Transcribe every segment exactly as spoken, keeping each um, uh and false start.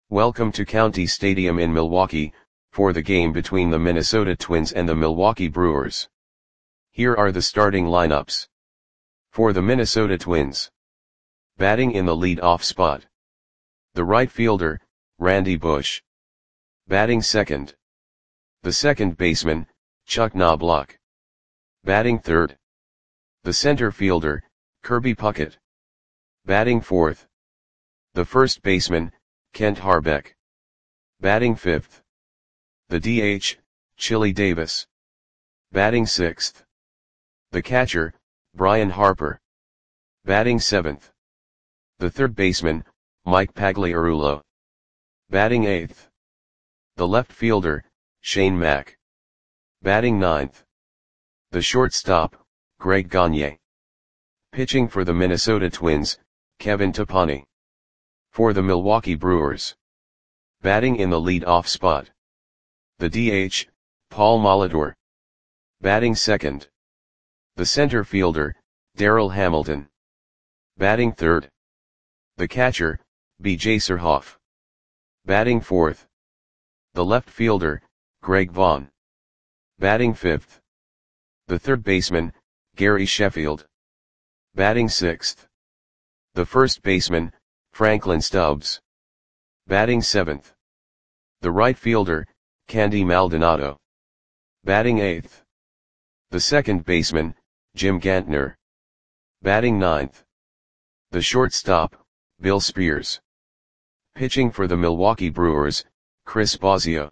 Welcome to County Stadium in Milwaukee, for the game between the Minnesota Twins and the Milwaukee Brewers. Here are the starting lineups. For the Minnesota Twins. Batting in the lead-off spot. The right fielder, Randy Bush. Batting second. The second baseman, Chuck Knobloch. Batting third. The center fielder, Kirby Puckett. Batting fourth. The first baseman, Kent Hrbek. Batting fifth. The D H, Chili Davis. Batting sixth. The catcher, Brian Harper. Batting seventh. The third baseman, Mike Pagliarulo. Batting eighth. The left fielder, Shane Mack. Batting ninth. The shortstop, Greg Gagne. Pitching for the Minnesota Twins, Kevin Topani. For the Milwaukee Brewers. Batting in the lead-off spot. The D H, Paul Molitor. Batting second. The center fielder, Darryl Hamilton. Batting third. The catcher, B J Surhoff. Batting fourth. The left fielder, Greg Vaughn. Batting fifth. The third baseman, Gary Sheffield. Batting sixth. The first baseman, Franklin Stubbs. Batting seventh. The right fielder, Candy Maldonado. Batting eighth. The second baseman, Jim Gantner. Batting ninth. The shortstop, Bill Spears. Pitching for the Milwaukee Brewers, Chris Bosio.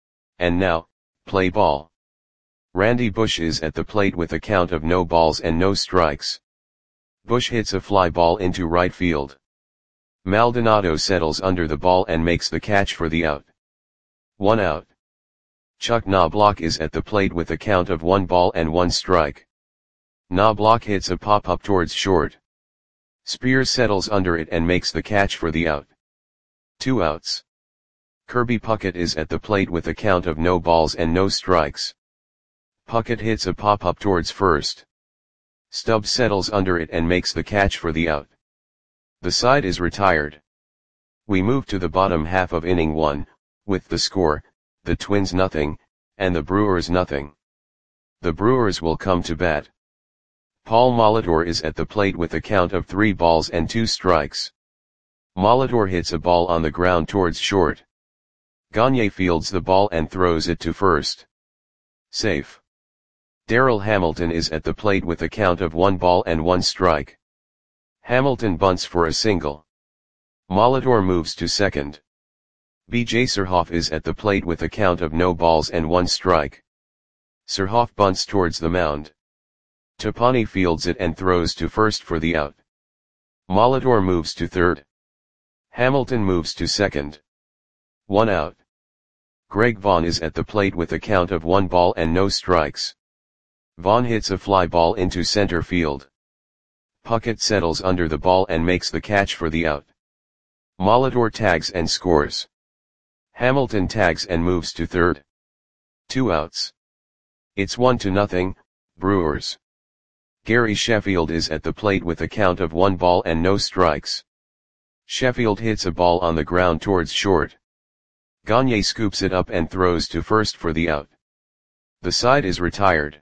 And now, play ball. Randy Bush is at the plate with a count of no balls and no strikes. Bush hits a fly ball into right field. Maldonado settles under the ball and makes the catch for the out. One out. Chuck Knobloch is at the plate with a count of one ball and one strike. Knobloch hits a pop-up towards short. Spears settles under it and makes the catch for the out. Two outs. Kirby Puckett is at the plate with a count of no balls and no strikes. Puckett hits a pop-up towards first. Stubbs settles under it and makes the catch for the out. The side is retired. We move to the bottom half of inning one, with the score, the Twins nothing, and the Brewers nothing. The Brewers will come to bat. Paul Molitor is at the plate with a count of three balls and two strikes. Molitor hits a ball on the ground towards short. Gagne fields the ball and throws it to first. Safe. Darryl Hamilton is at the plate with a count of one ball and one strike. Hamilton bunts for a single. Molitor moves to second. B J Surhoff is at the plate with a count of no balls and one strike. Surhoff bunts towards the mound. Topani fields it and throws to first for the out. Molitor moves to third. Hamilton moves to second. One out. Greg Vaughn is at the plate with a count of one ball and no strikes. Vaughn hits a fly ball into center field. Puckett settles under the ball and makes the catch for the out. Molitor tags and scores. Hamilton tags and moves to third. Two outs. It's one to nothing, Brewers. Gary Sheffield is at the plate with a count of one ball and no strikes. Sheffield hits a ball on the ground towards short. Gagne scoops it up and throws to first for the out. The side is retired.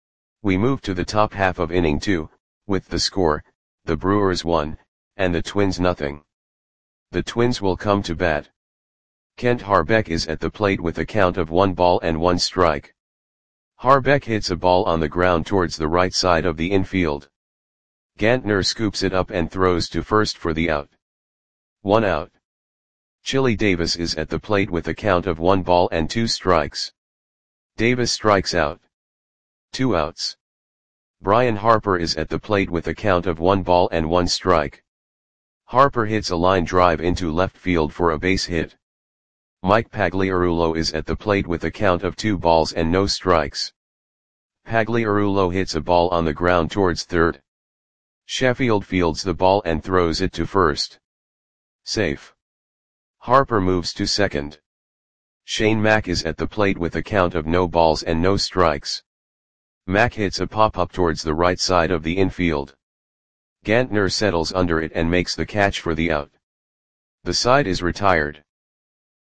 We move to the top half of inning two, with the score, the Brewers one, and the Twins nothing. The Twins will come to bat. Kent Hrbek is at the plate with a count of one ball and one strike. Hrbek hits a ball on the ground towards the right side of the infield. Gantner scoops it up and throws to first for the out. One out. Chili Davis is at the plate with a count of one ball and two strikes. Davis strikes out. Two outs. Brian Harper is at the plate with a count of one ball and one strike. Harper hits a line drive into left field for a base hit. Mike Pagliarulo is at the plate with a count of two balls and no strikes. Pagliarulo hits a ball on the ground towards third. Sheffield fields the ball and throws it to first. Safe. Harper moves to second. Shane Mack is at the plate with a count of no balls and no strikes. Mack hits a pop-up towards the right side of the infield. Gantner settles under it and makes the catch for the out. The side is retired.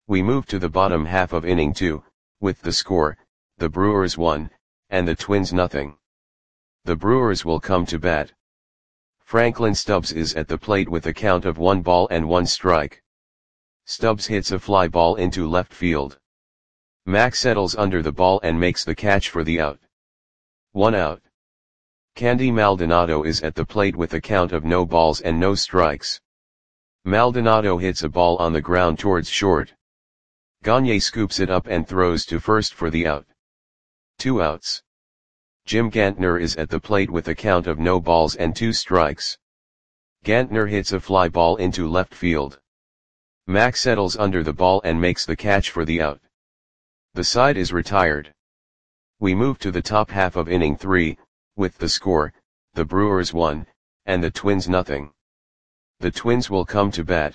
We move to the bottom half of inning two, with the score, the Brewers one, and the Twins nothing. The Brewers will come to bat. Franklin Stubbs is at the plate with a count of one ball and one strike. Stubbs hits a fly ball into left field. Mack settles under the ball and makes the catch for the out. One out. Candy Maldonado is at the plate with a count of no balls and no strikes. Maldonado hits a ball on the ground towards short. Gagne scoops it up and throws to first for the out. Two outs. Jim Gantner is at the plate with a count of no balls and two strikes. Gantner hits a fly ball into left field. Mack settles under the ball and makes the catch for the out. The side is retired. We move to the top half of inning three, with the score, the Brewers one, and the Twins nothing. The Twins will come to bat.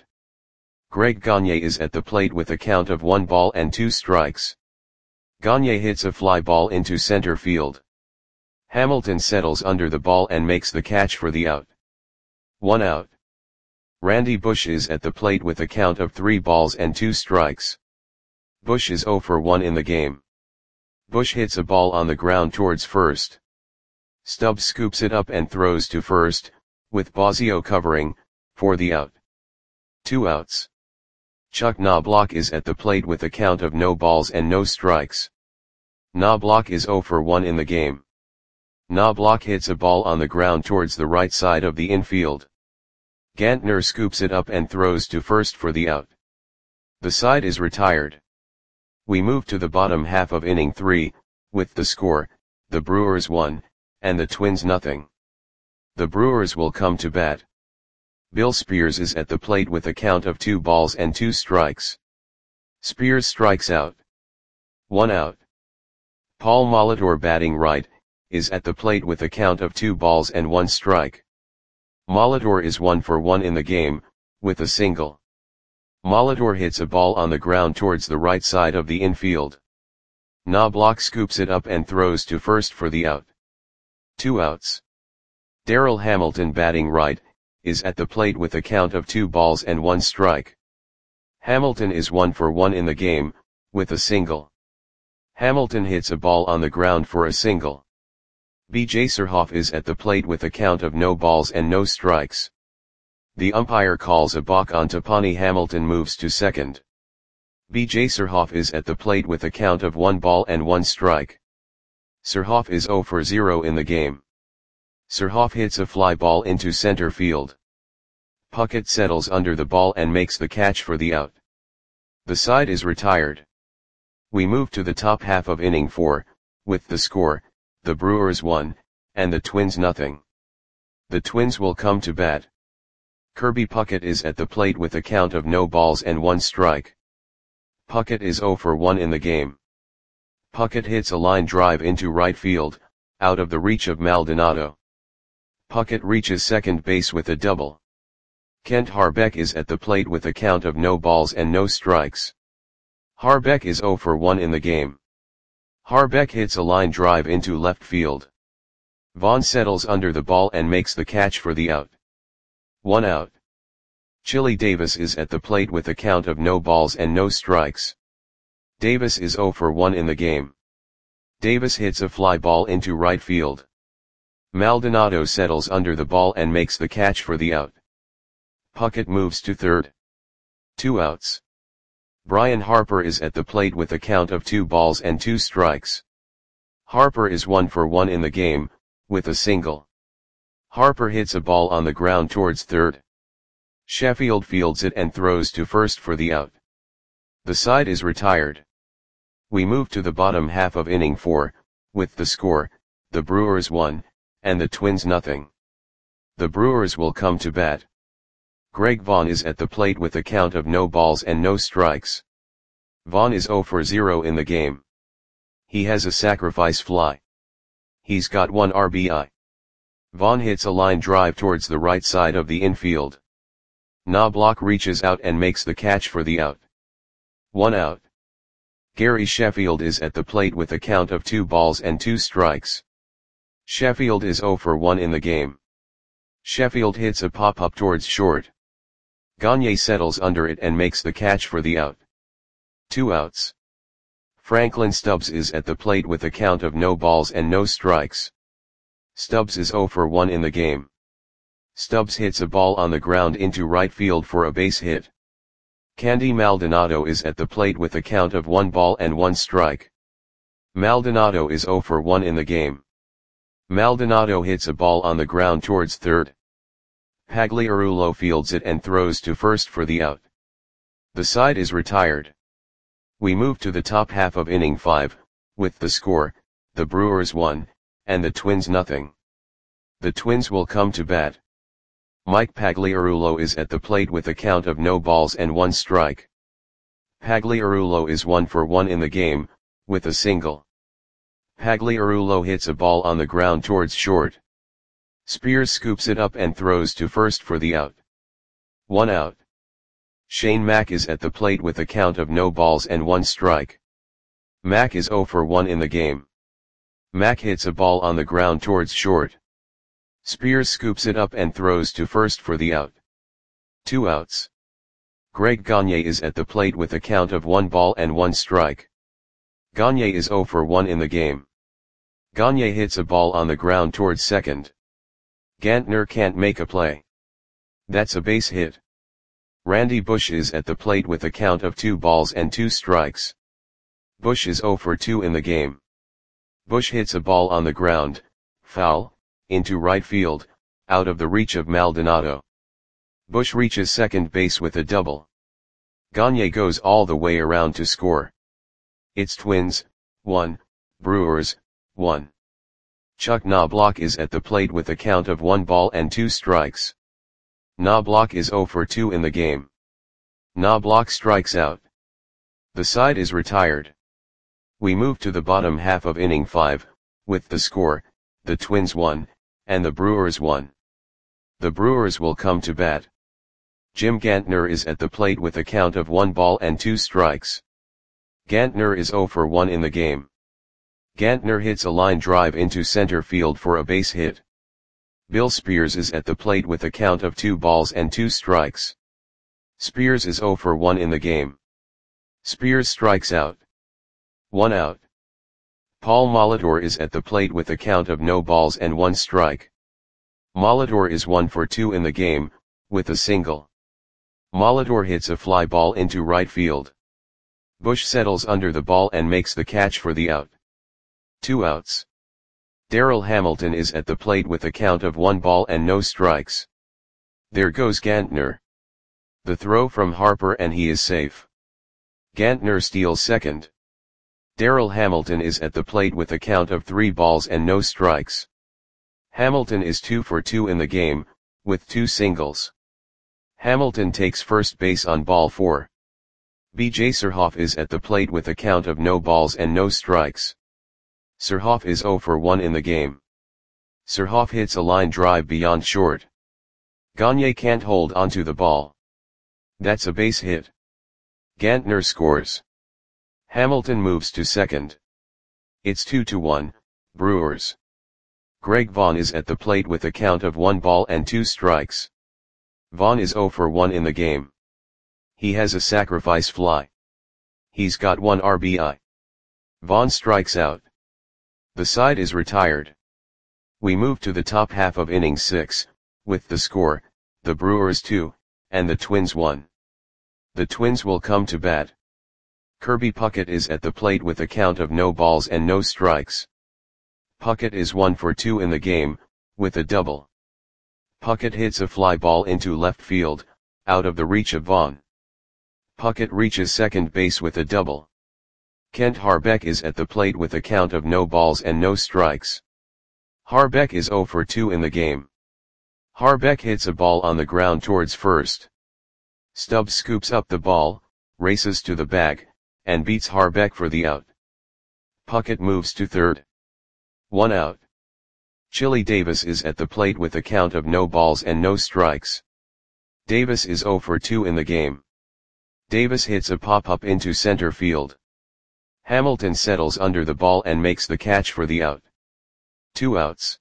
Greg Gagne is at the plate with a count of one ball and two strikes. Gagne hits a fly ball into center field. Hamilton settles under the ball and makes the catch for the out. One out. Randy Bush is at the plate with a count of three balls and two strikes. Bush is zero for one in the game. Bush hits a ball on the ground towards first. Stubbs scoops it up and throws to first, with Bosio covering, for the out. Two outs. Chuck Knobloch is at the plate with a count of no balls and no strikes. Knobloch is zero for one in the game. Knobloch hits a ball on the ground towards the right side of the infield. Gantner scoops it up and throws to first for the out. The side is retired. We move to the bottom half of inning three, with the score, the Brewers one, and the Twins nothing. The Brewers will come to bat. Bill Spears is at the plate with a count of two balls and two strikes. Spears strikes out. One out. Paul Molitor, batting right, is at the plate with a count of two balls and one strike. Molitor is one for one in the game, with a single. Molitor hits a ball on the ground towards the right side of the infield. Knobloch scoops it up and throws to first for the out. Two outs. Darrell Hamilton, batting right, is at the plate with a count of two balls and one strike. Hamilton is one for one in the game, with a single. Hamilton hits a ball on the ground for a single. B J Surhoff is at the plate with a count of no balls and no strikes. The umpire calls a balk on Tapani. Hamilton moves to second. B J Surhoff is at the plate with a count of one ball and one strike. Surhoff is zero for zero in the game. Surhoff hits a fly ball into center field. Puckett settles under the ball and makes the catch for the out. The side is retired. We move to the top half of inning four, with the score, the Brewers one, and the Twins nothing. The Twins will come to bat. Kirby Puckett is at the plate with a count of no balls and one strike. Puckett is zero for one in the game. Puckett hits a line drive into right field, out of the reach of Maldonado. Puckett reaches second base with a double. Kent Harbeck is at the plate with a count of no balls and no strikes. Harbeck is zero for one in the game. Harbeck hits a line drive into left field. Vaughn settles under the ball and makes the catch for the out. One out. Chili Davis is at the plate with a count of no balls and no strikes. Davis is zero for one in the game. Davis hits a fly ball into right field. Maldonado settles under the ball and makes the catch for the out. Puckett moves to third. Two outs. Brian Harper is at the plate with a count of two balls and two strikes. Harper is one for one in the game, with a single. Harper hits a ball on the ground towards third. Sheffield fields it and throws to first for the out. The side is retired. We move to the bottom half of inning four, with the score, the Brewers one, and the Twins nothing. The Brewers will come to bat. Greg Vaughn is at the plate with a count of no balls and no strikes. Vaughn is zero for zero in the game. He has a sacrifice fly. He's got one R B I. Vaughn hits a line drive towards the right side of the infield. Knobloch reaches out and makes the catch for the out. One out. Gary Sheffield is at the plate with a count of two balls and two strikes. Sheffield is zero for one in the game. Sheffield hits a pop-up towards short. Gagne settles under it and makes the catch for the out. Two outs. Franklin Stubbs is at the plate with a count of no balls and no strikes. Stubbs is oh for one in the game. Stubbs hits a ball on the ground into right field for a base hit. Candy Maldonado is at the plate with a count of one ball and one strike. Maldonado is oh for one in the game. Maldonado hits a ball on the ground towards third. Pagliarulo fields it and throws to first for the out. The side is retired. We move to the top half of inning five, with the score, the Brewers one, and the Twins nothing. The Twins will come to bat. Mike Pagliarulo is at the plate with a count of no balls and one strike. Pagliarulo is one for one in the game, with a single. Pagliarulo hits a ball on the ground towards short. Spears scoops it up and throws to first for the out. One out. Shane Mack is at the plate with a count of no balls and one strike. Mack is oh for one in the game. Mack hits a ball on the ground towards short. Spears scoops it up and throws to first for the out. Two outs. Greg Gagne is at the plate with a count of one ball and one strike. Gagne is oh for one in the game. Gagne hits a ball on the ground towards second. Gantner can't make a play. That's a base hit. Randy Bush is at the plate with a count of two balls and two strikes. Bush is oh for two in the game. Bush hits a ball on the ground, foul, into right field, out of the reach of Maldonado. Bush reaches second base with a double. Gagne goes all the way around to score. It's Twins, one, Brewers, one. Chuck Knobloch is at the plate with a count of one ball and two strikes. Knobloch is oh for two in the game. Knobloch strikes out. The side is retired. We move to the bottom half of inning five, with the score, the Twins one, and the Brewers one. The Brewers will come to bat. Jim Gantner is at the plate with a count of one ball and two strikes. Gantner is oh for one in the game. Gantner hits a line drive into center field for a base hit. Bill Spears is at the plate with a count of two balls and two strikes. Spears is oh for one in the game. Spears strikes out. One out. Paul Molitor is at the plate with a count of no balls and one strike. Molitor is one for two in the game, with a single. Molitor hits a fly ball into right field. Bush settles under the ball and makes the catch for the out. Two outs. Darrell Hamilton is at the plate with a count of one ball and no strikes. There goes Gantner. The throw from Harper and he is safe. Gantner steals second. Darrell Hamilton is at the plate with a count of three balls and no strikes. Hamilton is two for two in the game, with two singles. Hamilton takes first base on ball four. B J Surhoff is at the plate with a count of no balls and no strikes. Surhoff is oh for one in the game. Surhoff hits a line drive beyond short. Gagne can't hold onto the ball. That's a base hit. Gantner scores. Hamilton moves to second. It's two to one, Brewers. Greg Vaughn is at the plate with a count of one ball and two strikes. Vaughn is oh for one in the game. He has a sacrifice fly. He's got one R B I. Vaughn strikes out. The side is retired. We move to the top half of inning six, with the score, the Brewers two, and the Twins one. The Twins will come to bat. Kirby Puckett is at the plate with a count of no balls and no strikes. Puckett is one for two in the game, with a double. Puckett hits a fly ball into left field, out of the reach of Vaughn. Puckett reaches second base with a double. Kent Harbeck is at the plate with a count of no balls and no strikes. Harbeck is oh for two in the game. Harbeck hits a ball on the ground towards first. Stubbs scoops up the ball, races to the bag, and beats Harbeck for the out. Puckett moves to third. One out. Chili Davis is at the plate with a count of no balls and no strikes. Davis is oh for two in the game. Davis hits a pop-up into center field. Hamilton settles under the ball and makes the catch for the out. Two outs.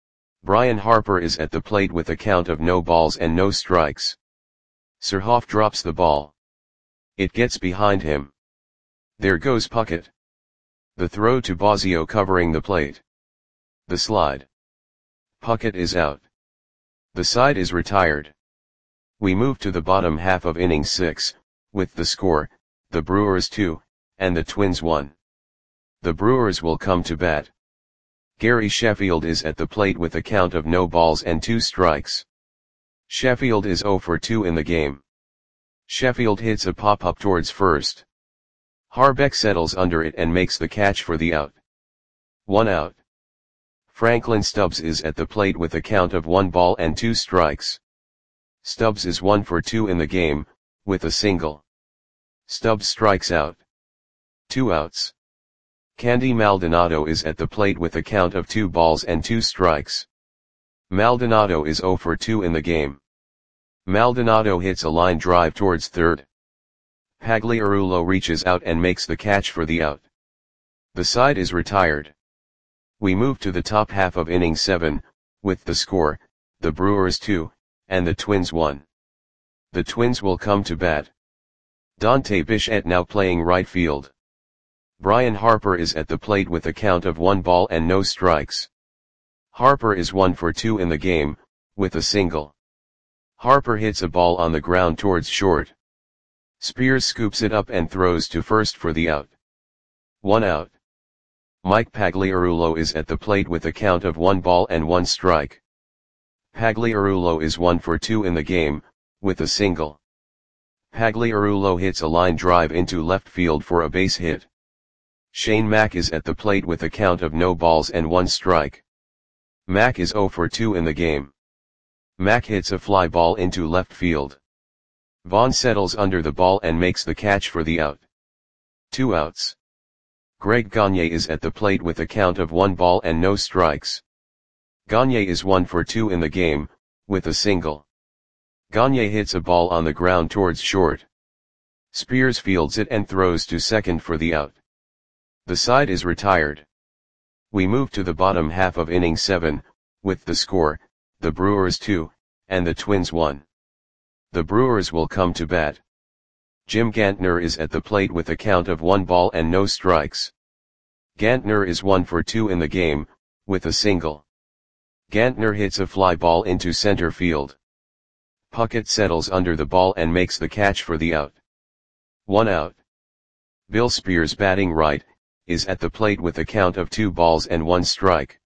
Brian Harper is at the plate with a count of no balls and no strikes. Surhoff drops the ball. It gets behind him. There goes Puckett. The throw to Bosio covering the plate. The slide. Puckett is out. The side is retired. We move to the bottom half of inning six, with the score, the Brewers two, and the Twins one. The Brewers will come to bat. Gary Sheffield is at the plate with a count of no balls and two strikes. Sheffield is oh for two in the game. Sheffield hits a pop-up towards first. Harbeck settles under it and makes the catch for the out. One out. Franklin Stubbs is at the plate with a count of one ball and two strikes. Stubbs is one for two in the game, with a single. Stubbs strikes out. Two outs. Candy Maldonado is at the plate with a count of two balls and two strikes. Maldonado is oh for two in the game. Maldonado hits a line drive towards third. Pagliarulo reaches out and makes the catch for the out. The side is retired. We move to the top half of inning seven, with the score, the Brewers two, and the Twins one. The Twins will come to bat. Dante Bichette now playing right field. Brian Harper is at the plate with a count of one ball and no strikes. Harper is one for two in the game, with a single. Harper hits a ball on the ground towards short. Spears scoops it up and throws to first for the out. One out. Mike Pagliarulo is at the plate with a count of one ball and one strike. Pagliarulo is one for two in the game, with a single. Pagliarulo hits a line drive into left field for a base hit. Shane Mack is at the plate with a count of no balls and one strike. Mack is oh for two in the game. Mack hits a fly ball into left field. Vaughn settles under the ball and makes the catch for the out. Two outs. Greg Gagne is at the plate with a count of one ball and no strikes. Gagne is one for two in the game, with a single. Gagne hits a ball on the ground towards short. Spears fields it and throws to second for the out. The side is retired. We move to the bottom half of inning seven, with the score, the Brewers two, and the Twins one. The Brewers will come to bat. Jim Gantner is at the plate with a count of one ball and no strikes. Gantner is one for two in the game, with a single. Gantner hits a fly ball into center field. Puckett settles under the ball and makes the catch for the out. One out. Bill Spears, batting right, is at the plate with a count of two balls and one strike.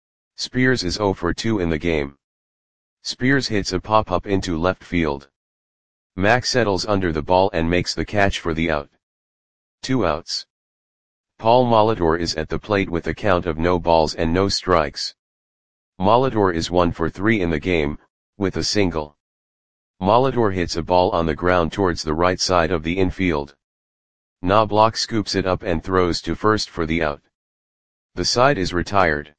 Spears is oh for two in the game. Spears hits a pop-up into left field. Mack settles under the ball and makes the catch for the out. Two outs. Paul Molitor is at the plate with a count of no balls and no strikes. Molitor is one for three in the game, with a single. Molitor hits a ball on the ground towards the right side of the infield. Knobloch scoops it up and throws to first for the out. The side is retired.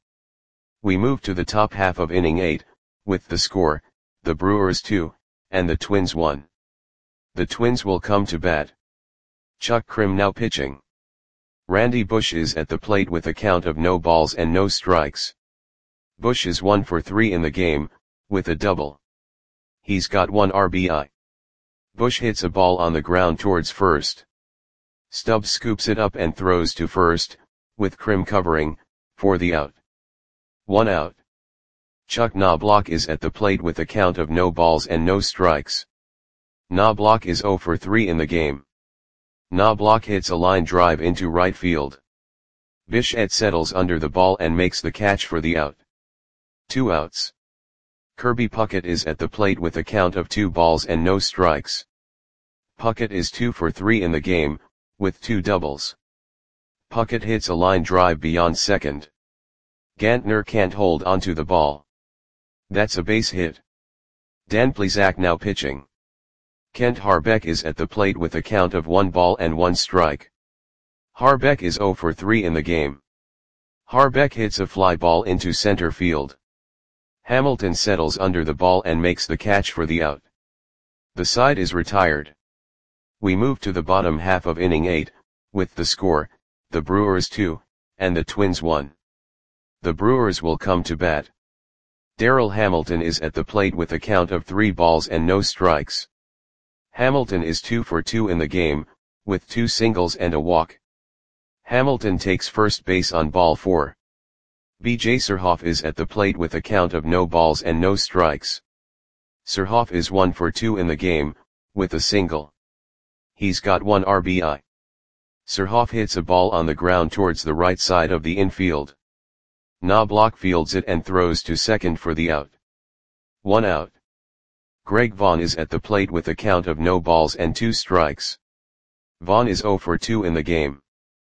We move to the top half of inning eight, with the score, the Brewers two, and the Twins one. The Twins will come to bat. Chuck Krim now pitching. Randy Bush is at the plate with a count of no balls and no strikes. Bush is one for three in the game, with a double. He's got one R B I. Bush hits a ball on the ground towards first. Stubbs scoops it up and throws to first, with Krim covering, for the out. One out. Chuck Knobloch is at the plate with a count of no balls and no strikes. Knobloch is oh for three in the game. Knobloch hits a line drive into right field. Bichette settles under the ball and makes the catch for the out. Two outs. Kirby Puckett is at the plate with a count of two balls and no strikes. Puckett is two for three in the game, with two doubles. Puckett hits a line drive beyond second. Gantner can't hold onto the ball. That's a base hit. Dan Plesac now pitching. Kent Harbeck is at the plate with a count of one ball and one strike. Harbeck is oh for three in the game. Harbeck hits a fly ball into center field. Hamilton settles under the ball and makes the catch for the out. The side is retired. We move to the bottom half of inning eight, with the score, the Brewers two, and the Twins one. The Brewers will come to bat. Darryl Hamilton is at the plate with a count of three balls and no strikes. Hamilton is two for two in the game, with two singles and a walk. Hamilton takes first base on ball four. B J Surhoff is at the plate with a count of no balls and no strikes. Surhoff is one for two in the game, with a single. He's got one R B I. Surhoff hits a ball on the ground towards the right side of the infield. Knobloch fields it and throws to second for the out. One out. Greg Vaughn is at the plate with a count of no balls and two strikes. Vaughn is zero for two in the game.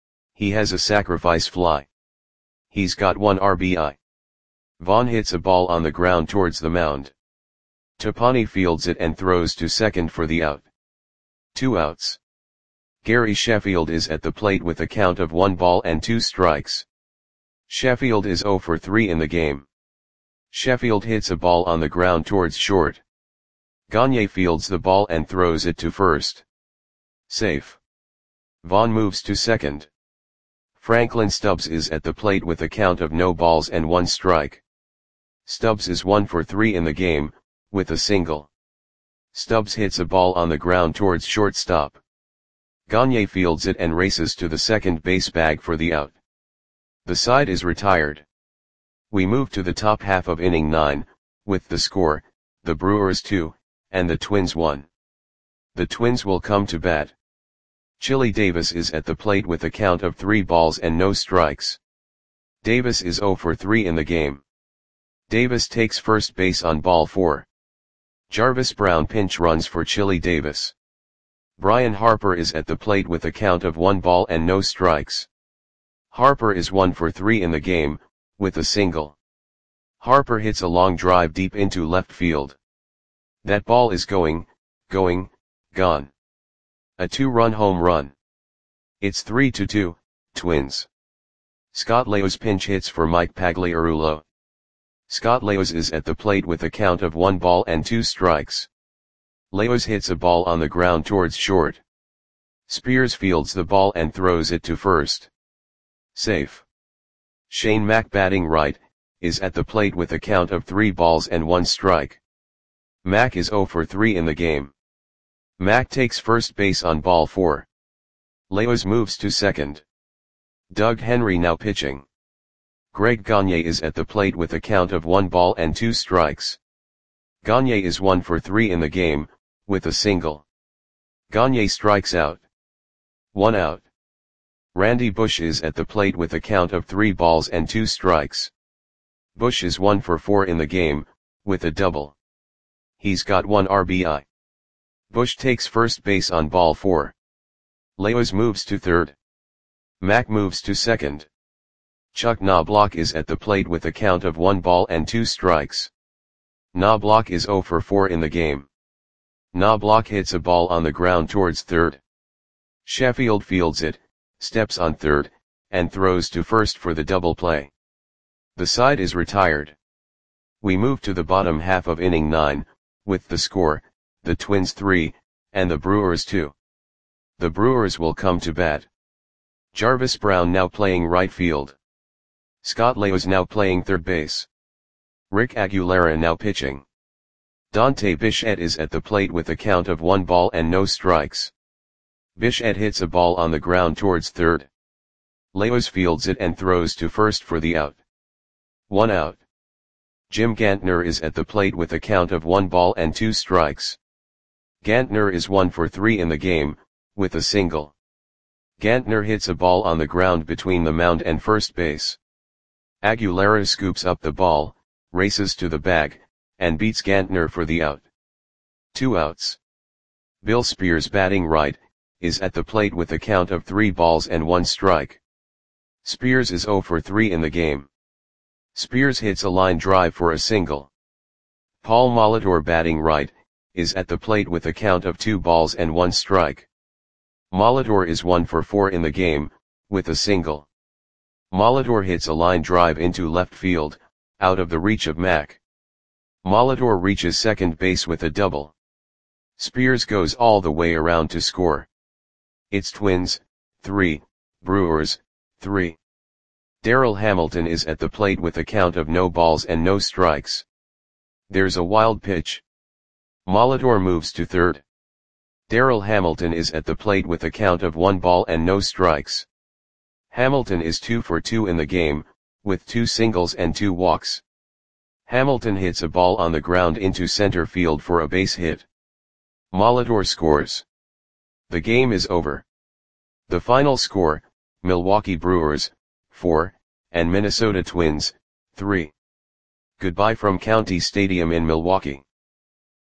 He has a sacrifice fly. He's got one R B I. Vaughn hits a ball on the ground towards the mound. Topani fields it and throws to second for the out. Two outs. Gary Sheffield is at the plate with a count of one ball and two strikes. Sheffield is zero for three in the game. Sheffield hits a ball on the ground towards short. Gagne fields the ball and throws it to first. Safe. Vaughn moves to second. Franklin Stubbs is at the plate with a count of no balls and one strike. Stubbs is one for three in the game, with a single. Stubbs hits a ball on the ground towards shortstop. Gagne fields it and races to the second base bag for the out. The side is retired. We move to the top half of inning nine, with the score, the Brewers two, and the Twins one. The Twins will come to bat. Chili Davis is at the plate with a count of three balls and no strikes. Davis is zero for three in the game. Davis takes first base on ball four. Jarvis Brown pinch runs for Chili Davis. Brian Harper is at the plate with a count of one ball and no strikes. Harper is one for three in the game, with a single. Harper hits a long drive deep into left field. That ball is going, going, gone. A two-run home run. It's three to two, Twins. Scott Leos pinch hits for Mike Pagliarulo. Scott Leos is at the plate with a count of one ball and two strikes. Leos hits a ball on the ground towards short. Spears fields the ball and throws it to first. Safe. Shane Mack batting right, is at the plate with a count of three balls and one strike. Mack is zero for three in the game. Mack takes first base on ball four. Leos moves to second. Doug Henry now pitching. Greg Gagne is at the plate with a count of one ball and two strikes. Gagne is one for three in the game, with a single. Gagne strikes out. One out. Randy Bush is at the plate with a count of three balls and two strikes. Bush is one for four in the game, with a double. He's got one R B I. Bush takes first base on ball four. Leos moves to third. Mack moves to second. Chuck Knobloch is at the plate with a count of one ball and two strikes. Knobloch is zero for four in the game. Knobloch hits a ball on the ground towards third. Sheffield fields it, steps on third, and throws to first for the double play. The side is retired. We move to the bottom half of inning nine, with the score, the Twins three, and the Brewers two. The Brewers will come to bat. Jarvis Brown now playing right field. Scott Leos now playing third base. Rick Aguilera now pitching. Dante Bichette is at the plate with a count of one ball and no strikes. Bichette hits a ball on the ground towards third. Leos fields it and throws to first for the out. One out. Jim Gantner is at the plate with a count of one ball and two strikes. Gantner is one for three in the game, with a single. Gantner hits a ball on the ground between the mound and first base. Aguilera scoops up the ball, races to the bag, and beats Gantner for the out. Two outs. Bill Spears batting right, is at the plate with a count of three balls and one strike. Spears is zero for three in the game. Spears hits a line drive for a single. Paul Molitor batting right, is at the plate with a count of two balls and one strike. Molitor is one for four in the game, with a single. Molitor hits a line drive into left field, out of the reach of Mack. Molitor reaches second base with a double. Spears goes all the way around to score. It's Twins, three, Brewers, three. Darrell Hamilton is at the plate with a count of no balls and no strikes. There's a wild pitch. Molitor moves to third. Darryl Hamilton is at the plate with a count of one ball and no strikes. Hamilton is two for two in the game, with two singles and two walks. Hamilton hits a ball on the ground into center field for a base hit. Molitor scores. The game is over. The final score, Milwaukee Brewers, four, and Minnesota Twins, three. Goodbye from County Stadium in Milwaukee.